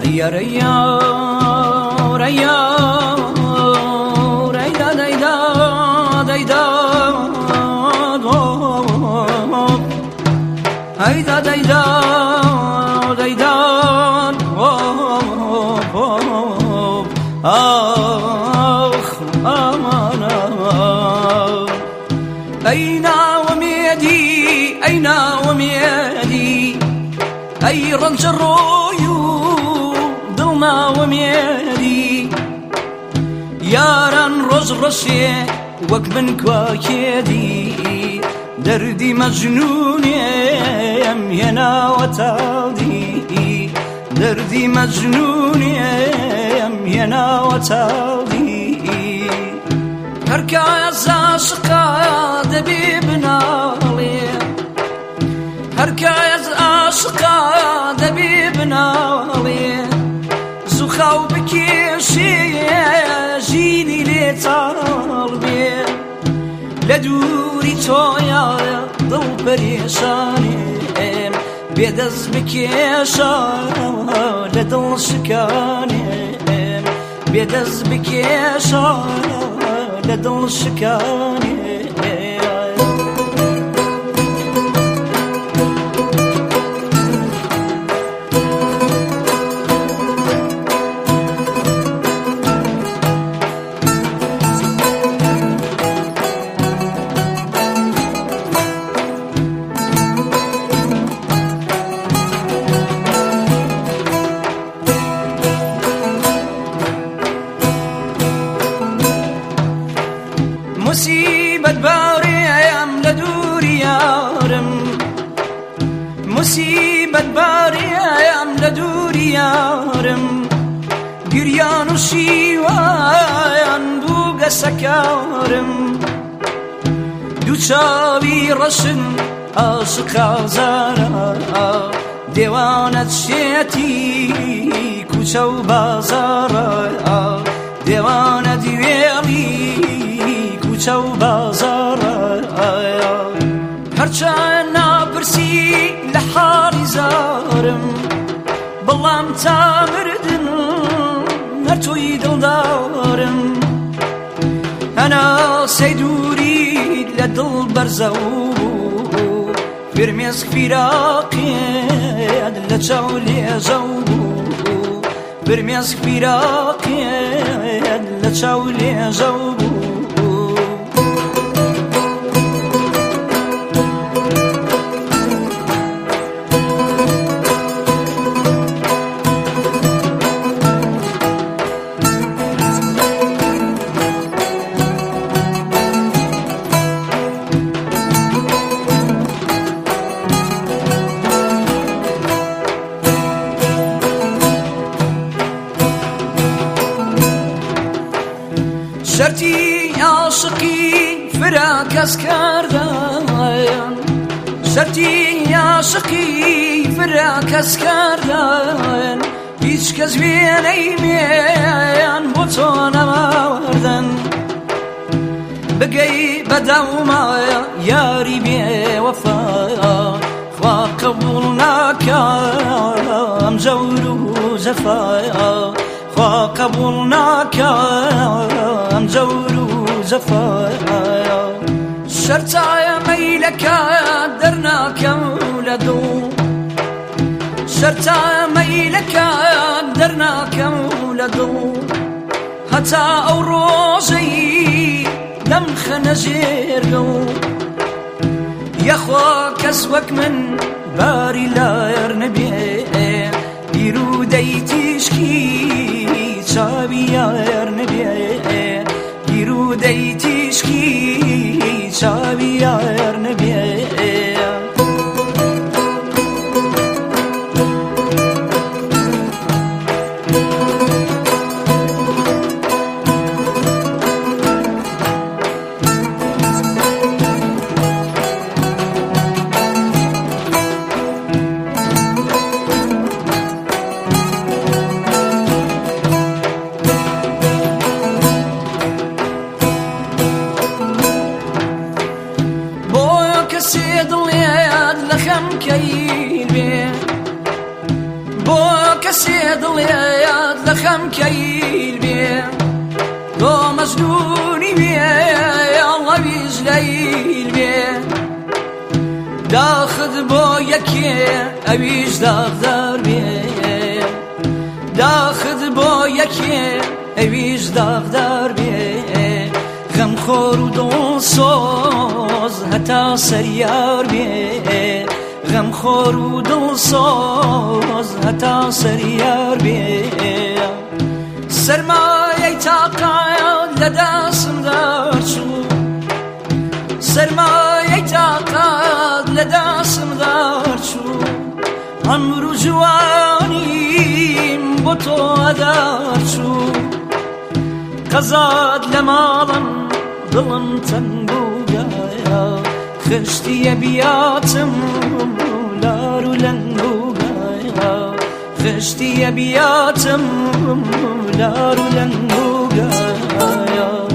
يا ريار ريار ريدا ديدا ديدا هيدا ديدا ديدا آخ أمانا أين وميدي أين وميدي أي رنج الرويو ضلما وميدي ياران روز رشي وكبن كواكيدي دردي مجنون يمينا وتالدي دردي مجنون يمينا وتالدي هركا زاشقا دبيبنا لي هركا زاشقا دبيبنا لي زخاو بكيشي جيني لي طالبي لدوري تويا ضل بريشاني بيدز بكيشا لدل شكاني بيدز بكيشا لدل شكاني مصيبة باري أيام لدوري يارم مصيبة باري أيام لدوري يارم قريان وشيوان بوغا سكارم دوچاوي رشن عاشق زارا ديوانت شيتي كوچا و بازارا ديوانت ويلي كوچا و بازارا هرچان نابرسي لحالي زارم بلام تامردن هرتوي دلدارم أنا سيدوري لدل برزو برميز فراقي لتشاولي زوبو برميز فراقي لتشاولي زوبو شرتي عاشقي فراكس كردان شرتي عاشقي فراكس كردان هیچ کس بینیمیان بۆ تۆ نەماوەردن بگەی بەدەومایە یاری بێوەفا خوا قبوڵ ناکەم جەور و جەفا خوا قبوڵ ناکەم جەور و جەفا شەرتایە مەیلەکە دەرناکەم لە دڵ شرتا ميلك درناكم لدو حتى او روزي لم خنزيرو يا خوا كسوك من باري لا يرنبي يرو ديتشكي شابي يا يرنبي يرو ديتشكي شابي يا يرنبي کسی دلیات لخم کیل بی دو مزدونی بی الله بیز لیل بی داخد با یکی اویز داغدار بی داخد با یکی اویز داغدار بی غم خور و دلسوز هتا سریار بی غم خور و دلسوز هتا سریار بی سرمایه طاقت لدستم دار شو سرمایه طاقت لدستم دار شو عمر و جوانیم با تو ادار شو قزاد لمالم دلم تنبوگایا خشتی بیاتم لارو لنبوگایا خشتی بیاتم لارو لنبوگایا